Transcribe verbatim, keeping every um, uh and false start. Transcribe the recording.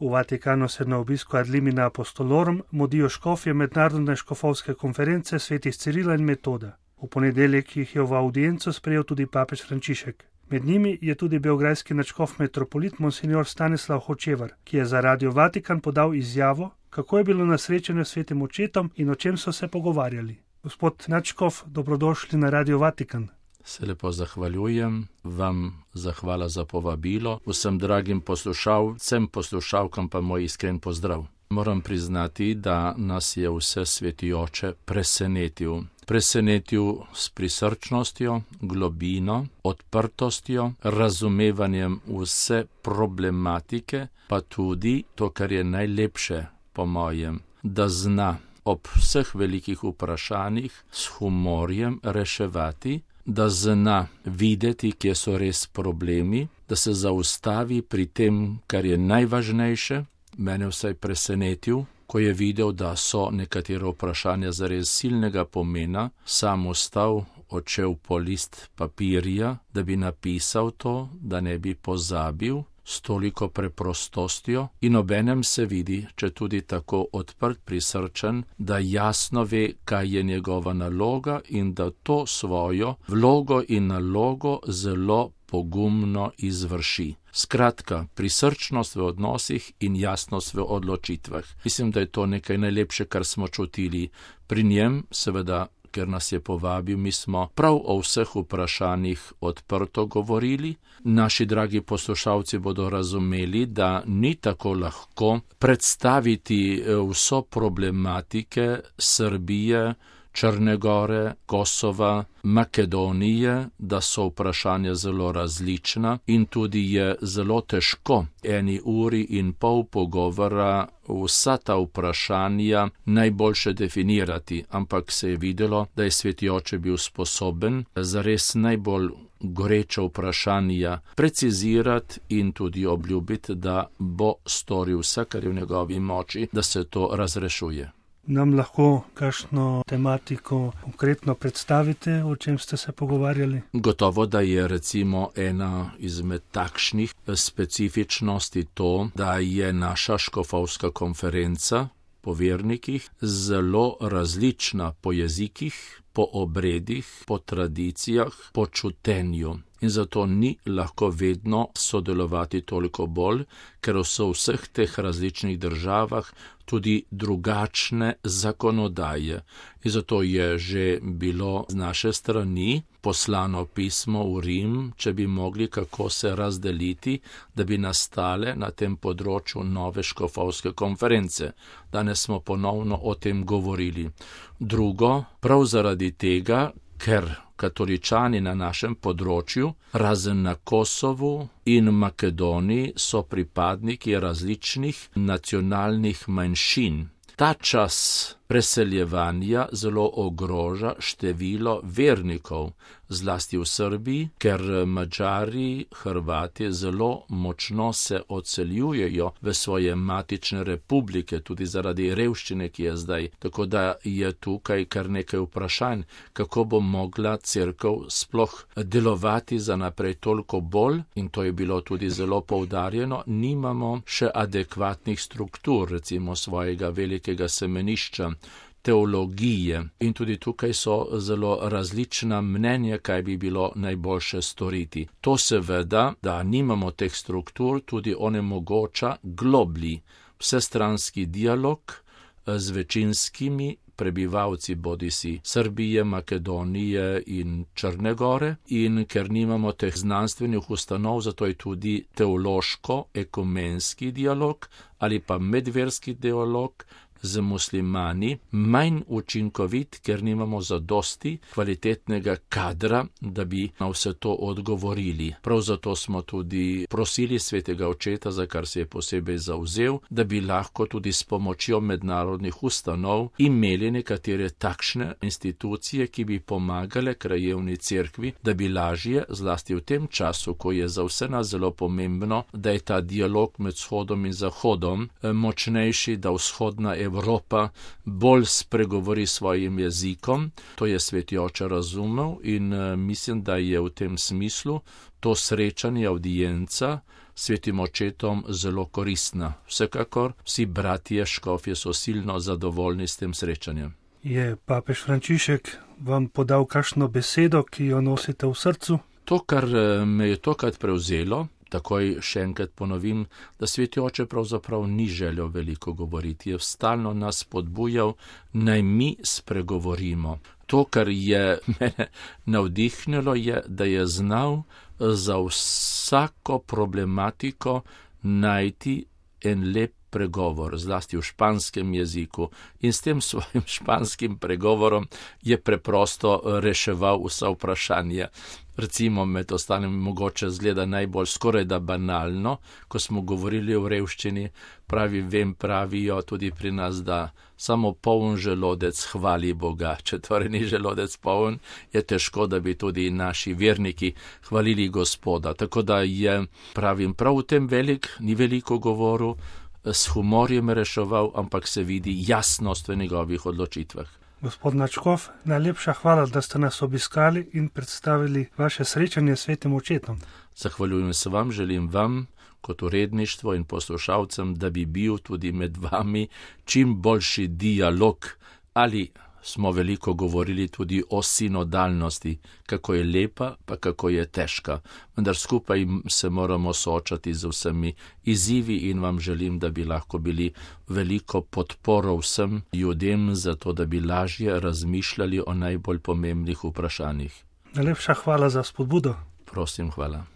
V Vatikanu se na obisku ad limina apostolorum modijo škofje mednarodne škofovske konference svetih Cirila in Metoda. V ponedeljek jih je v audienco sprejel tudi papež Frančišek. Med njimi je tudi beograjski nadškof metropolit monsignor Stanislav Hočevar, ki je za Radio Vatikan podal izjavo, kako je bilo na srečanju s svetim očetom in o čem so se pogovarjali. Gospod nadškof, dobrodošli na Radio Vatikan. Se lepo zahvaljujem, vam zahvala za povabilo, vsem dragim poslušalcem, poslušalkam pa moj iskren pozdrav. Moram priznati, da nas je vse sveti oče presenetil. Presenetil s prisrčnostjo, globino, odprtostjo, razumevanjem vse problematike, pa tudi to, kar je najlepše po mojem, da zna ob vseh velikih vprašanjih s humorjem reševati, da zna videti, kje so res problemi, da se zaustavi pri tem, kar je najvažnejše. Mene vsaj presenetil, ko je videl, da so nekatera vprašanja zares silnega pomena, sam ustal, odšel po list papirja, da bi napisal to, da ne bi pozabil, s toliko preprostostjo in obenem se vidi, če tudi tako odprt, prisrčen, da jasno ve, kaj je njegova naloga in da to svojo vlogo in nalogo zelo pogumno izvrši. Skratka, prisrčnost v odnosih in jasnost v odločitvah. Mislim, da je to nekaj najlepše, kar smo čutili pri njem, seveda, ker nas je povabil, mi smo prav o vseh vprašanjih odprto govorili. Naši dragi poslušalci bodo razumeli, da ni tako lahko predstaviti vso problematike Srbije, Črne Gore, Kosova, Makedonije, da so vprašanja zelo različna in tudi je zelo težko eni uri in pol pogovora vsa ta vprašanja najboljše definirati, ampak se je videlo, da je sveti oče bil sposoben zares najbolj goreča vprašanja precizirati in tudi obljubiti, da bo storil vse, kar je v njegovi moči, da se to razrešuje. Nam lahko kakšno tematiko konkretno predstavite, o čem ste se pogovarjali? Gotovo, da je recimo ena izmed takšnih specifičnosti to, da je naša škofovska konferenca po vernikih zelo različna po jezikih, po obredih, po tradicijah, po čutenju. In zato ni lahko vedno sodelovati toliko bolj, ker so v vseh teh različnih državah tudi drugačne zakonodaje. In zato je že bilo z naše strani poslano pismo v Rim, če bi mogli kako se razdeliti, da bi nastale na tem področju nove škofovske konference. Danes smo ponovno o tem govorili. Drugo, prav zaradi tega, ker katoličani na našem področju, razen na Kosovu in Makedoniji, so pripadniki različnih nacionalnih manjšin. Ta čas preseljevanja zelo ogroža število vernikov, zlasti v Srbiji, ker Madžari, Hrvati zelo močno se odseljujejo v svoje matične republike, tudi zaradi revščine, ki je zdaj. Tako da je tukaj kar nekaj vprašanj, kako bo mogla cerkev sploh delovati za naprej toliko bolj, in to je bilo tudi zelo poudarjeno, nimamo še adekvatnih struktur, recimo svojega velikega semenišča, teologije, in tudi tukaj so zelo različna mnenja, kaj bi bilo najboljše storiti. To seveda, da nimamo teh struktur, tudi onemogoča globlji vsestranski dialog z večinskimi prebivalci bodisi Srbije, Makedonije in Črne Gore, in ker nimamo teh znanstvenih ustanov, zato je tudi teološko-ekumenski dialog ali pa medverski dialog z muslimani manj učinkovit, ker nimamo zadosti kvalitetnega kadra, da bi na vse to odgovorili. Prav zato smo tudi prosili svetega očeta, za kar se je posebej zavzel, da bi lahko tudi s pomočjo mednarodnih ustanov imeli nekatere takšne institucije, ki bi pomagale krajevni cerkvi, da bi lažje, zlasti v tem času, ko je za vse nas zelo pomembno, da je ta dialog med vzhodom in zahodom močnejši, da vzhodna Evropa Evropa bolj spregovori svojim jezikom. To je Sveti oče razumel in mislim, da je v tem smislu to srečanje audienca s Svetim očetom zelo koristna. Vsekakor vsi bratje škofje so silno zadovoljni s tem srečanjem. Je papež Frančišek vam podal kakšno besedo, ki jo nosite v srcu? To, kar me je tokrat prevzelo, takoj še enkrat ponovim, da Sveti oče pravzaprav ni želel veliko govoriti, je stalno nas spodbujal, naj mi spregovorimo. To, kar je mene navdihnilo, je, da je znal za vsako problematiko najti en lep pregovor, zlasti v španskem jeziku, in s tem svojim španskim pregovorom je preprosto reševal vsa vprašanja. Recimo med ostalim mogoče zgleda najbolj skoraj da banalno, ko smo govorili o revščini, pravi, vem, pravijo tudi pri nas, da samo poln želodec hvali Boga. Če torej ni želodec poln, je težko, da bi tudi naši verniki hvalili Gospoda. Tako da je, pravim, prav v tem velik, ni veliko govoril, s humorjem reševal, ampak se vidi jasnost v njegovih odločitvah. Gospod Nadškof, najlepša hvala, da ste nas obiskali in predstavili vaše srečanje s Svetim očetom. Zahvaljujem se vam, želim vam, kot uredništvo in poslušalcem, da bi bil tudi med vami čim boljši dialog. Ali smo veliko govorili tudi o sinodalnosti, kako je lepa, pa kako je težka. Vendar skupaj se moramo soočati z vsemi izzivi in vam želim, da bi lahko bili veliko podporo vsem ljudem, zato da bi lažje razmišljali o najbolj pomembnih vprašanjih. Najlepša hvala za spodbudo. Prosim, hvala.